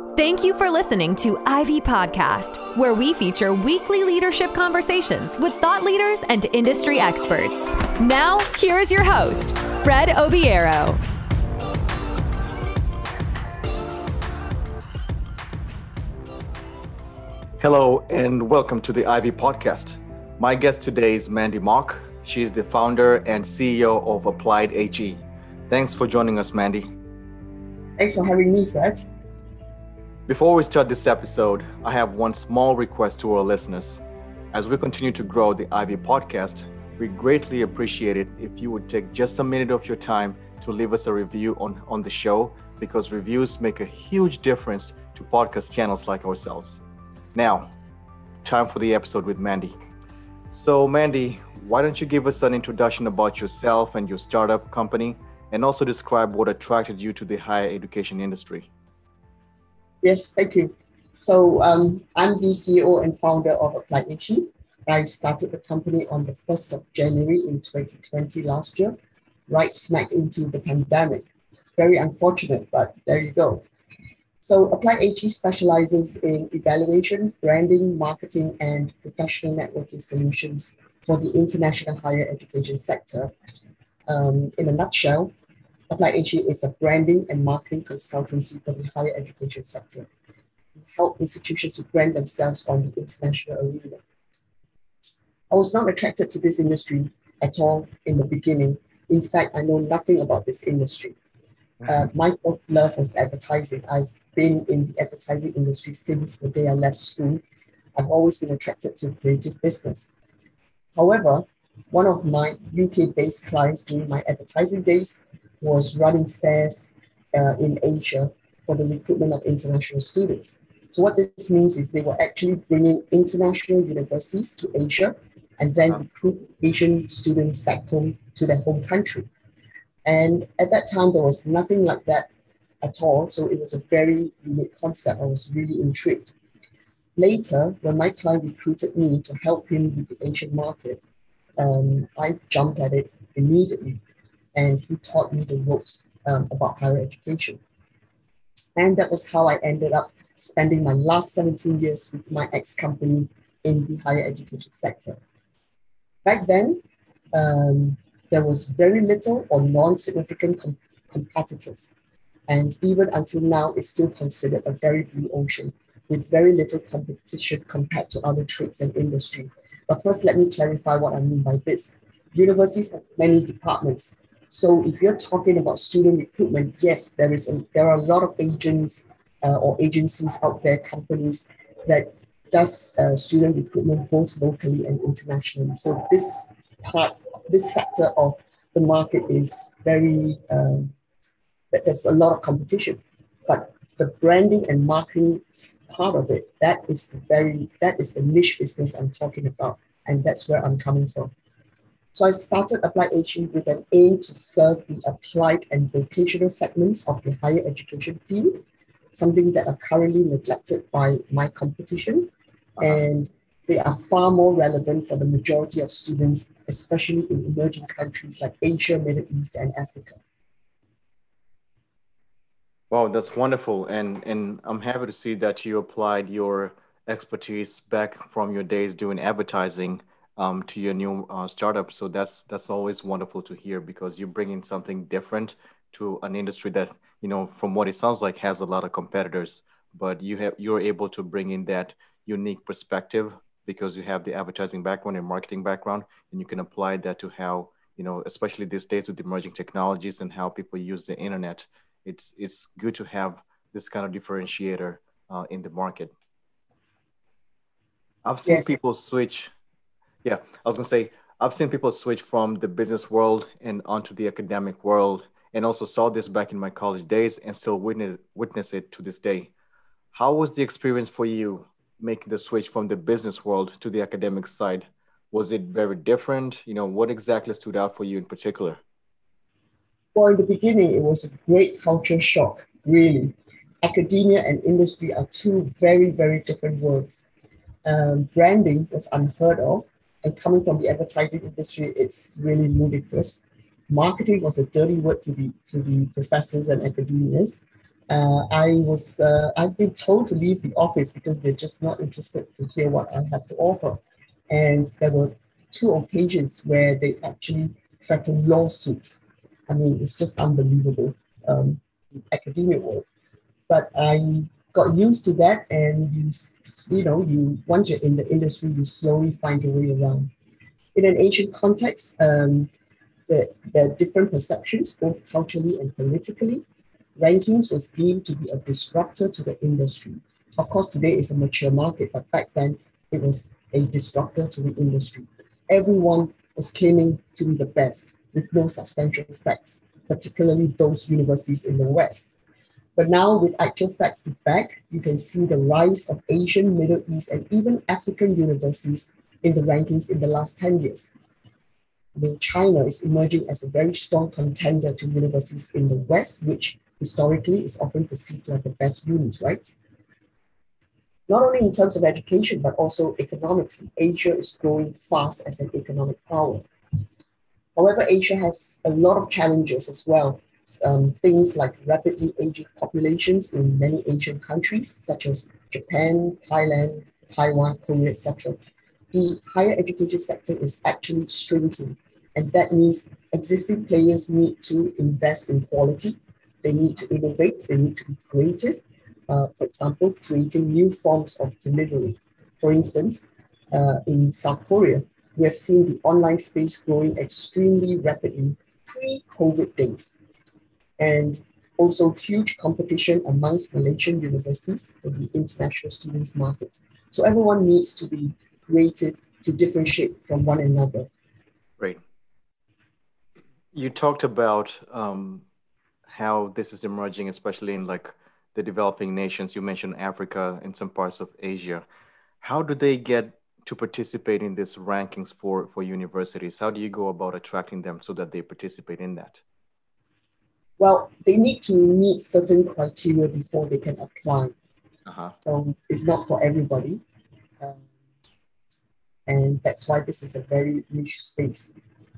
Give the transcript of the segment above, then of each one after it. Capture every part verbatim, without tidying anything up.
Thank you for listening to Ivy Podcast, where we feature weekly leadership conversations with thought leaders and industry experts. Now, here is your host, Fred Obiero. Hello, and welcome to the Ivy Podcast. My guest today is Mandy Mok. She is the founder and C E O of Applied HE. Thanks for joining us, Mandy. Thanks for having me, Fred. Before we start this episode, I have one small request to our listeners. As we continue to grow the Ivy Podcast, we greatly appreciate it if you would take just a minute of your time to leave us a review on, on the show, because reviews make a huge difference to podcast channels like ourselves. Now, time for the episode with Mandy. So Mandy, why don't you give us an introduction about yourself and your startup company, and also describe what attracted you to the higher education industry? Yes, thank you. So um, I'm the C E O and founder of Applied HE. I started the company on the first of January in twenty twenty last year, right smack into the pandemic. Very unfortunate, but there you go. So Applied HE specializes in evaluation, branding, marketing, and professional networking solutions for the international higher education sector. Um, in a nutshell, Applied HE is a branding and marketing consultancy for the higher education sector. We help institutions to brand themselves on the international arena. I was not attracted to this industry at all in the beginning. In fact, I know nothing about this industry. Uh, my first love was advertising. I've been in the advertising industry since the day I left school. I've always been attracted to creative business. However, one of my U K-based clients during my advertising days was running fairs uh, in Asia for the recruitment of international students. So what this means is they were actually bringing international universities to Asia and then recruit Asian students back home to their home country. And at that time, there was nothing like that at all. So it was a very unique concept. I was really intrigued. Later, when my client recruited me to help him with the Asian market, um, I jumped at it immediately. And he taught me the ropes um, about higher education. And that was how I ended up spending my last seventeen years with my ex-company in the higher education sector. Back then, um, there was very little or non-significant com- competitors. And even until now, it's still considered a very blue ocean with very little competition compared to other trades and industry. But first, let me clarify what I mean by this. Universities have many departments. So if you're talking about student recruitment, yes, there is a, there are a lot of agents uh, or agencies out there, companies that does uh, student recruitment both locally and internationally. So this part, this sector of the market is very, um, there's a lot of competition. But the branding and marketing part of it, that is the very, that is the niche business I'm talking about. And that's where I'm coming from. So I started Applied HE with an aim to serve the applied and vocational segments of the higher education field, something that are currently neglected by my competition. Uh-huh. And they are far more relevant for the majority of students, especially in emerging countries like Asia, Middle East, and Africa. Wow, that's wonderful. And, and I'm happy to see that you applied your expertise back from your days doing advertising Um, to your new uh, startup. So that's that's always wonderful to hear, because you're bringing something different to an industry that, you know, from what it sounds like, has a lot of competitors, but you have you're able to bring in that unique perspective because you have the advertising background and marketing background, and you can apply that to how, you know, especially these days with emerging technologies and how people use the internet. It's it's good to have this kind of differentiator uh, in the market. I've seen Yes. people switch. Yeah, I was going to say, I've seen people switch from the business world and onto the academic world, and also saw this back in my college days and still witness, witness it to this day. How was the experience for you making the switch from the business world to the academic side? Was it very different? You know, what exactly stood out for you in particular? Well, in the beginning, it was a great culture shock, really. Academia and industry are two very, very different worlds. Um, branding was unheard of. And coming from the advertising industry, it's really ludicrous. Marketing was a dirty word to the to the professors and academics. Uh, I was, uh, I've been told to leave the office because they're just not interested to hear what I have to offer. And there were two occasions where they actually threatened lawsuits. I mean, it's just unbelievable, um, the academia world. But I got used to that, and you, you know, you once you're in the industry, you slowly find your way around. In an Asian context, um, the, there are different perceptions, both culturally and politically. Rankings was deemed to be a disruptor to the industry. Of course, today it's a mature market, but back then it was a disruptor to the industry. Everyone was claiming to be the best with no substantial facts, particularly those universities in the West. But now, with actual facts to back, you can see the rise of Asian, Middle East, and even African universities in the rankings in the last ten years. I mean, China is emerging as a very strong contender to universities in the West, which historically is often perceived to have the best unis, right? Not only in terms of education, but also economically, Asia is growing fast as an economic power. However, Asia has a lot of challenges as well. Um, things like rapidly aging populations in many Asian countries, such as Japan, Thailand, Taiwan, Korea, et cetera. The higher education sector is actually shrinking, and that means existing players need to invest in quality. They need to innovate. They need to be creative. Uh, for example, creating new forms of delivery. For instance, uh, in South Korea, we have seen the online space growing extremely rapidly pre-COVID days, and also huge competition amongst Malaysian universities for the international students market. So everyone needs to be creative to differentiate from one another. Great. You talked about um, how this is emerging, especially in like the developing nations. You mentioned Africa and some parts of Asia. How do they get to participate in these rankings for, for universities? How do you go about attracting them so that they participate in that? Well, they need to meet certain criteria before they can apply. Uh-huh. So it's not for everybody. Um, and that's why this is a very niche space.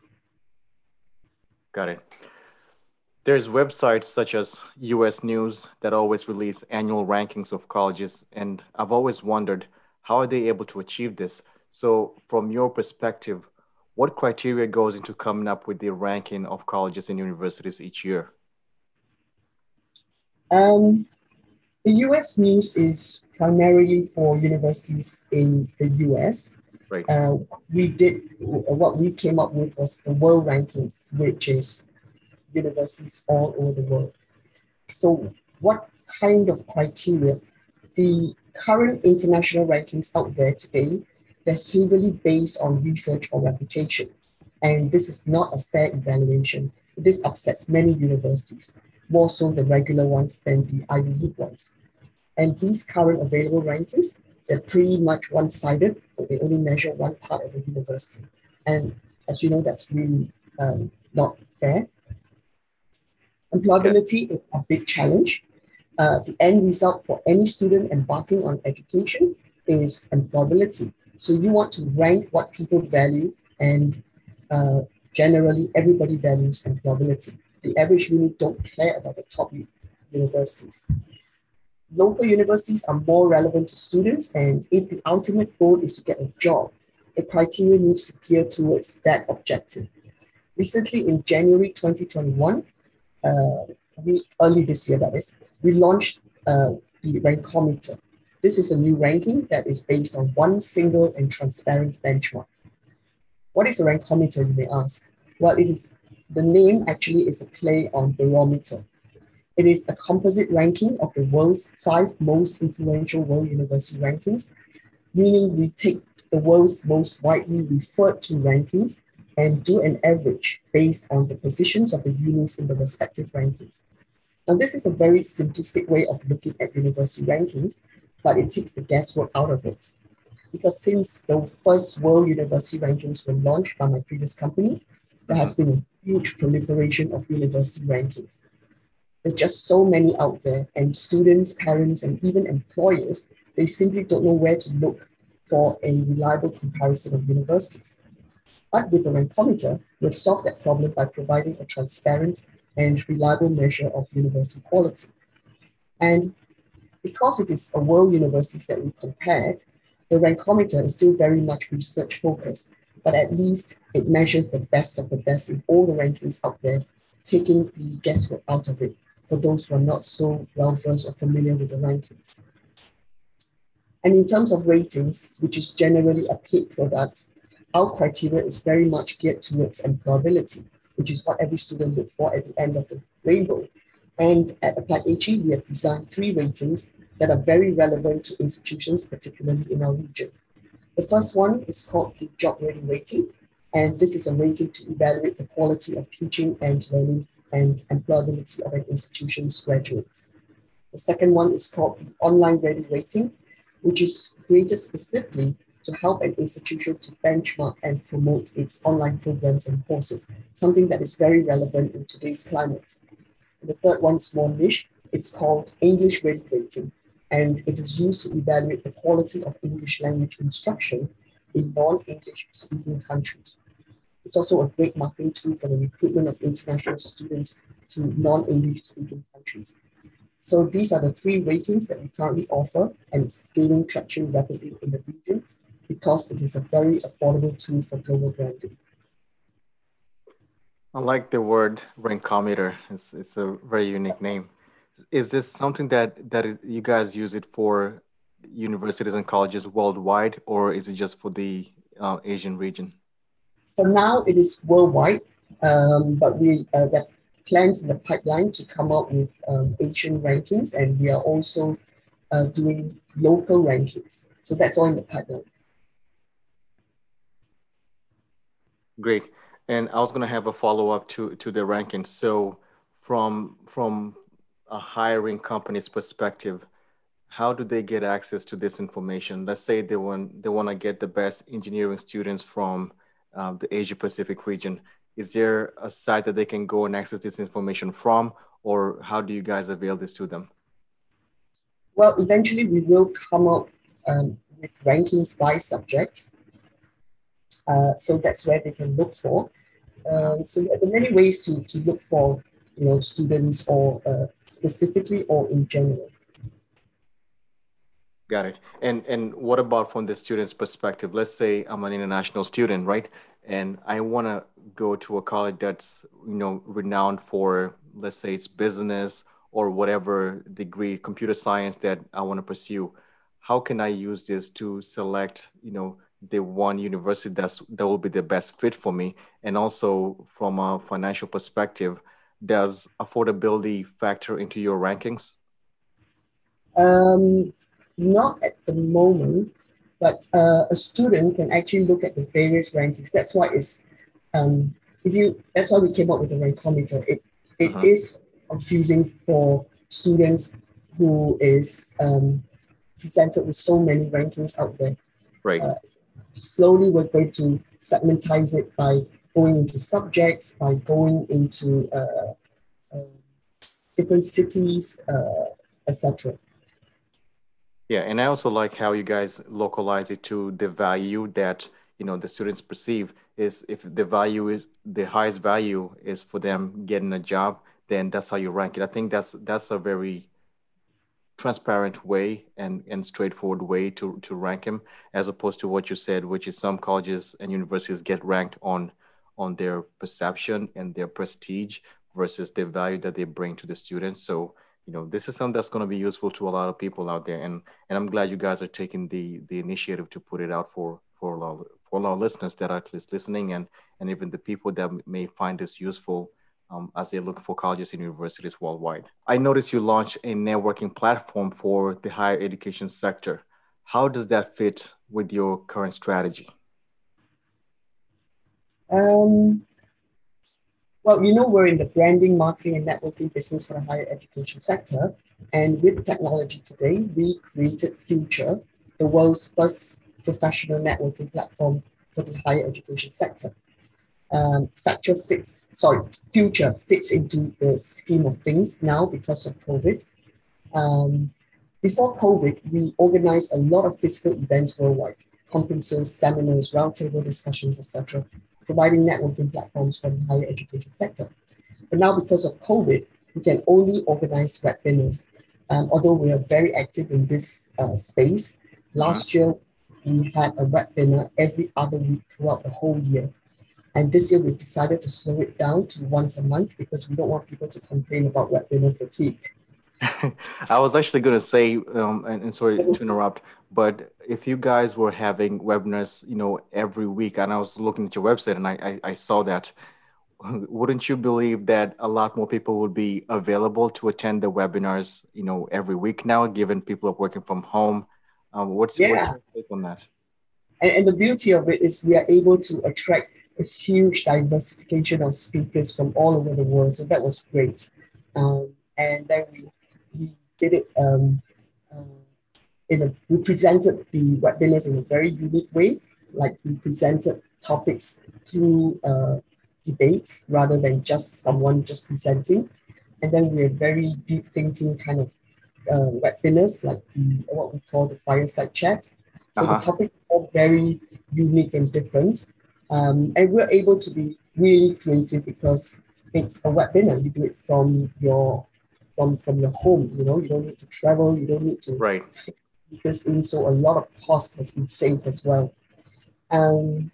Got it. There's websites such as U S News that always release annual rankings of colleges. And I've always wondered, how are they able to achieve this? So from your perspective, what criteria goes into coming up with the ranking of colleges and universities each year? Um, the U S News is primarily for universities in the U S. Right. Uh, we did, what we came up with was the world rankings, which is universities all over the world. So what kind of criteria? The current international rankings out there today, they're heavily based on research or reputation. And this is not a fair evaluation. This upsets many universities, more so the regular ones than the Ivy League ones. And these current available rankings, they're pretty much one-sided, but they only measure one part of the university. And as you know, that's really um, not fair. Employability is a big challenge. Uh, the end result for any student embarking on education is employability. So you want to rank what people value, and uh, generally everybody values employability. The average uni don't care about the top universities. Local universities are more relevant to students, and if the ultimate goal is to get a job, the criteria needs to gear towards that objective. Recently, in January twenty twenty-one, uh, we, early this year that is, we launched uh, the Rankometer. This is a new ranking that is based on one single and transparent benchmark. What is a Rankometer, you may ask? Well, it is, the name actually is a play on barometer. It is a composite ranking of the world's five most influential world university rankings, meaning we take the world's most widely referred to rankings and do an average based on the positions of the unis in the respective rankings. Now, this is a very simplistic way of looking at university rankings, but it takes the guesswork out of it. Because since the first world university rankings were launched by my previous company, there has been a huge proliferation of university rankings. There's just so many out there, and students, parents, and even employers, they simply don't know where to look for a reliable comparison of universities. But with the Rankometer, we've solved that problem by providing a transparent and reliable measure of university quality. And because it is a world universities that we compared, the Rankometer is still very much research focused, but at least it measures the best of the best in all the rankings out there, taking the guesswork out of it for those who are not so well versed or familiar with the rankings. And in terms of ratings, which is generally a paid product, our criteria is very much geared towards employability, which is what every student looks for at the end of the rainbow. And at Applied A G, we have designed three ratings that are very relevant to institutions, particularly in our region. The first one is called the Job Ready Rating, and this is a rating to evaluate the quality of teaching and learning and employability of an institution's graduates. The second one is called the Online Ready Rating, which is created specifically to help an institution to benchmark and promote its online programs and courses, something that is very relevant in today's climate. And the third one is more niche. It's called English Ready Rating, and it is used to evaluate the quality of English language instruction in non-English speaking countries. It's also a great marketing tool for the recruitment of international students to non-English speaking countries. So these are the three ratings that we currently offer, and it's gaining traction rapidly in the region because it is a very affordable tool for global branding. I like the word Rankometer. It's, it's a very unique name. Is this something that, that is, you guys use it for universities and colleges worldwide, or is it just for the uh, Asian region? For now, it is worldwide, um, but we uh, have plans in the pipeline to come out with um, Asian rankings, and we are also uh, doing local rankings. So that's all in the pipeline. Great. And I was going to have a follow-up to, to the rankings. So from, from a hiring company's perspective, how do they get access to this information? Let's say they want, they want to get the best engineering students from uh, the Asia Pacific region. Is there a site that they can go and access this information from, or how do you guys avail this to them? Well, eventually we will come up um, with rankings by subjects. Uh, so that's where they can look for. Um, so there are many ways to, to look for, you know, students, or uh, specifically or in general. Got it. And and what about from the student's perspective? Let's say I'm an international student, right? And I want to go to a college that's, you know, renowned for, let's say it's business or whatever degree, computer science that I want to pursue. How can I use this to select, you know, the one university that's that will be the best fit for me? And also from a financial perspective, does affordability factor into your rankings? Um, not at the moment, but uh, a student can actually look at the various rankings. That's why it's um, if you. That's why we came up with the Rankometer. It it uh-huh. is confusing for students who is um, presented with so many rankings out there. Right. Uh, slowly, we're going to segmentize it by going into subjects, by going into uh, uh, different cities, uh, et cetera. Yeah, and I also like how you guys localize it to the value that, you know, the students perceive. Is if the value is the highest value is for them getting a job, then that's how you rank it. I think that's that's a very transparent way and, and straightforward way to, to rank them, as opposed to what you said, which is some colleges and universities get ranked on on their perception and their prestige versus the value that they bring to the students. So, you know, this is something that's going to be useful to a lot of people out there. And and I'm glad you guys are taking the the initiative to put it out for, for, a, lot of, for a lot of listeners that are at least listening, and, and even the people that may find this useful um, as they look for colleges and universities worldwide. I noticed you launched a networking platform for the higher education sector. How does that fit with your current strategy? Um, well, you know, we're in the branding, marketing, and networking business for the higher education sector. And with technology today, we created Future, the world's first professional networking platform for the higher education sector. Um, Future fits, sorry, Future fits into the scheme of things now because of COVID. Um, before COVID, we organized a lot of physical events worldwide, conferences, seminars, roundtable discussions, et cetera, providing networking platforms for the higher education sector. But now, because of COVID, we can only organize webinars. Um, although we are very active in this uh, space, last Mm-hmm. year we had a webinar every other week throughout the whole year. And this year we decided to slow it down to once a month because we don't want people to complain about webinar fatigue. I was actually going to say, um, and, and sorry to interrupt, but if you guys were having webinars, you know, every week, and I was looking at your website and I, I, I saw that, wouldn't you believe that a lot more people would be available to attend the webinars, you know, every week now, given people are working from home? Um, what's what's Yeah. your take on that? And, and the beauty of it is we are able to attract a huge diversification of speakers from all over the world. So that was great. Um, and then we, we did it um, uh, in a, we presented the webinars in a very unique way. Like we presented topics through uh, debates rather than just someone just presenting. And then we have very deep thinking kind of uh, webinars, like the what we call the fireside chat. So the Uh-huh. topics are very unique and different. Um, and we're able to be really creative because it's a webinar. You do it from your from from your home. You know, you don't need to travel. You don't need to Right. fix speakers in. So a lot of cost has been saved as well. Um,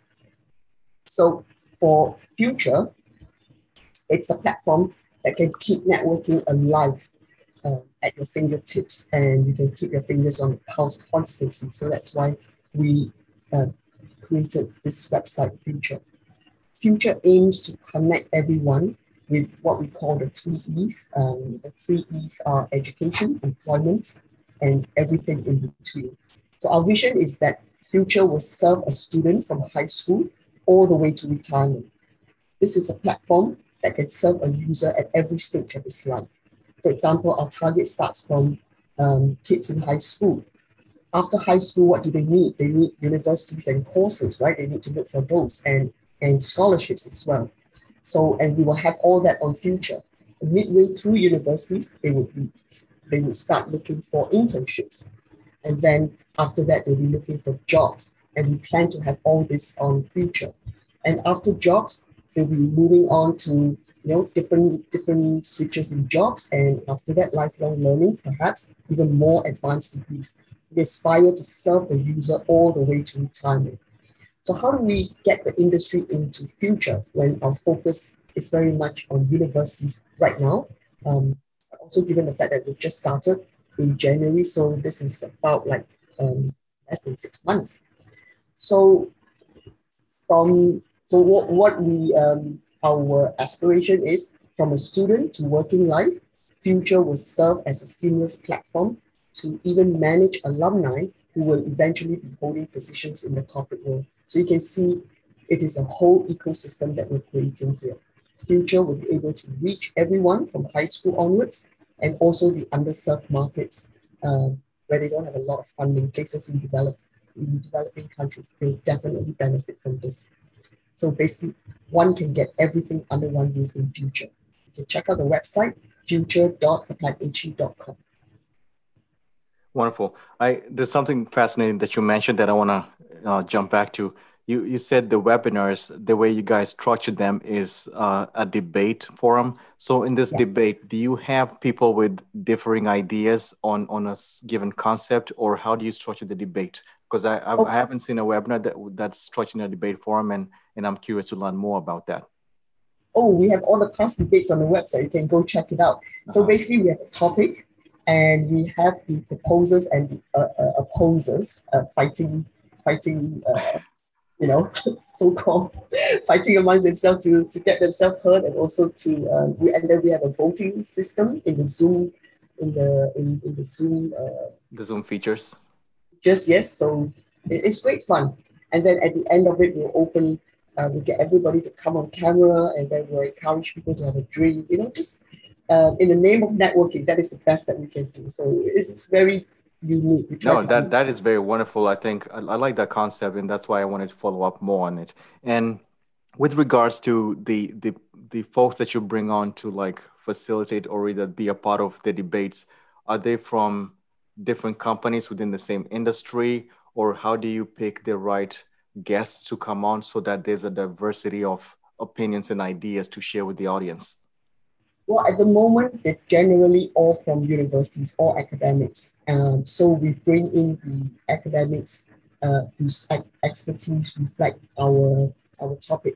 so for future, it's a platform that can keep networking alive uh, at your fingertips, and you can keep your fingers on the pulse constantly. So that's why we uh, created this website, Future. Future aims to connect everyone with what we call the three E's. Um, the three E's are education, employment, and everything in between. So our vision is that Future will serve a student from high school all the way to retirement. This is a platform that can serve a user at every stage of his life. For example, our target starts from um, kids in high school. After high school, what do they need? They need universities and courses, right? They need to look for those and, and scholarships as well. So, and we will have all that on Future. Midway through universities, they would be, they would start looking for internships. And then after that, they'll be looking for jobs. And we plan to have all this on Future. And after jobs, they'll be moving on to you know different different switches in jobs, and after that, lifelong learning, perhaps even more advanced degrees. We aspire to serve the user all the way to retirement. So how do we get the industry into Future when our focus is very much on universities right now? Um, also given the fact that we've just started in January, so this is about like um, less than six months. So from so what, what we um, our aspiration is from a student to working life, Future will serve as a seamless platform to even manage alumni who will eventually be holding positions in the corporate world. So you can see it is a whole ecosystem that we're creating here. Future will be able to reach everyone from high school onwards, and also the underserved markets um, where they don't have a lot of funding, places in, develop, in developing countries. They'll definitely benefit from this. So basically, one can get everything under one roof in Future. You can check out the website, future dot applied h e dot com. Wonderful. I there's something fascinating that you mentioned that I want to uh, jump back to. You you said the webinars, the way you guys structure them is uh, a debate forum. So in this Yeah. debate, do you have people with differing ideas on on a s- given concept, or how do you structure the debate? Because I I've, I Oh, haven't seen a webinar that that's structured in a debate forum, and and I'm curious to learn more about that. oh, we have all the past debates on the website. You can go check it out. So Uh-huh. basically, we have a topic, and we have the proposers and the uh, uh, opposers uh, fighting, fighting, uh, you know, so-called fighting amongst themselves to, to get themselves heard, and also to um, we, and then we have a voting system in the Zoom, in the in, in the Zoom. Uh, The Zoom features. just yes, so it, it's great fun. And then at the end of it, we'll open. Uh, we get everybody to come on camera, and then we'll encourage people to have a drink. You know, just uh, in the name of networking, that is the best that we can do. So it's very unique. We try No, to that be. that is very wonderful. I think I, I like that concept, and that's why I wanted to follow up more on it. And with regards to the the the folks that you bring on to like facilitate or either be a part of the debates, are they from different companies within the same industry, or how do you pick the right guests to come on so that there's a diversity of opinions and ideas to share with the audience? Well, at the moment, they're generally all from universities, all academics. Um, so we bring in the academics uh, whose expertise reflect our our topic.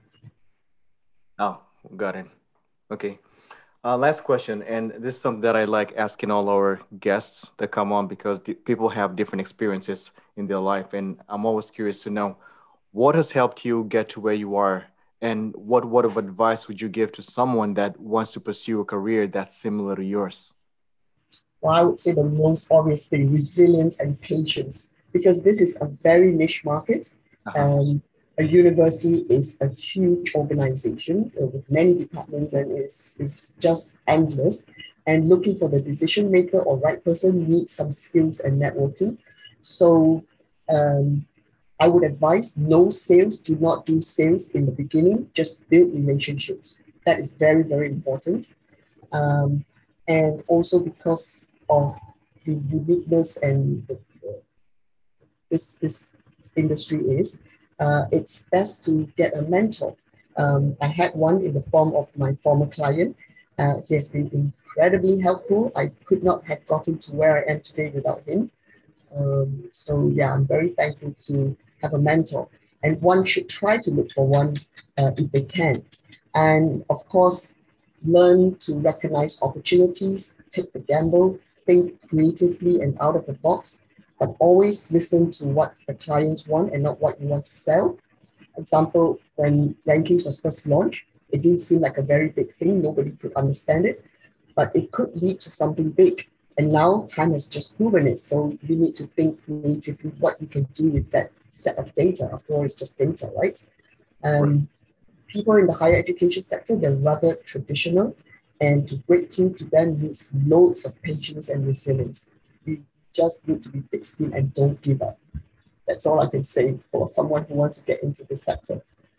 Oh, got it. Okay. Uh, last question, and this is something that I like asking all our guests that come on because the, people have different experiences in their life, and I'm always curious to know what has helped you get to where you are, and what word of advice would you give to someone that wants to pursue a career that's similar to yours? Well, I would say the most obvious thing, resilience and patience, because this is a very niche market. Uh-huh. Um, a university is a huge organization uh, with many departments and it's, it's just endless. And looking for the decision maker or right person needs some skills and networking. So um, I would advise no sales, do not do sales in the beginning, just build relationships. That is very, very important. Um, and also because of the uniqueness and the, the, this, this industry is, uh, it's best to get a mentor. Um, I had one in the form of my former client. Uh, he has been incredibly helpful. I could not have gotten to where I am today without him. Um, so yeah, I'm very thankful to have a mentor. And one should try to look for one uh, if they can. And of course, learn to recognize opportunities, take the gamble, think creatively and out of the box, but always listen to what the clients want and not what you want to sell. Example, when Rankings was first launched, it didn't seem like a very big thing. Nobody could understand it, but it could lead to something big. And now time has just proven it. So you need to think creatively what you can do with that set of data. After all, it's just data, right? Um, right. People in the higher education sector, they're rather traditional, and to break through to them needs loads of patience and resilience. You just need to be thick-skinned and don't give up. That's all I can say for someone who wants to get into this sector.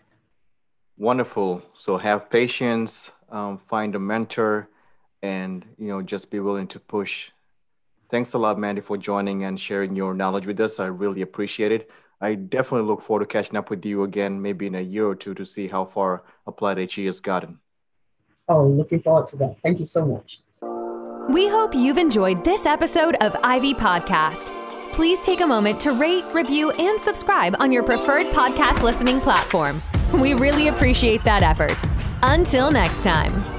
Wonderful. So have patience, um, find a mentor, and you know, just be willing to push. Thanks a lot, Mandy, for joining and sharing your knowledge with us. I really appreciate it. I definitely look forward to catching up with you again, maybe in a year or two, to see how far Applied HE has gotten. Oh, looking forward to that. Thank you so much. We hope you've enjoyed this episode of Ivy Podcast. Please take a moment to rate, review, and subscribe on your preferred podcast listening platform. We really appreciate that effort. Until next time.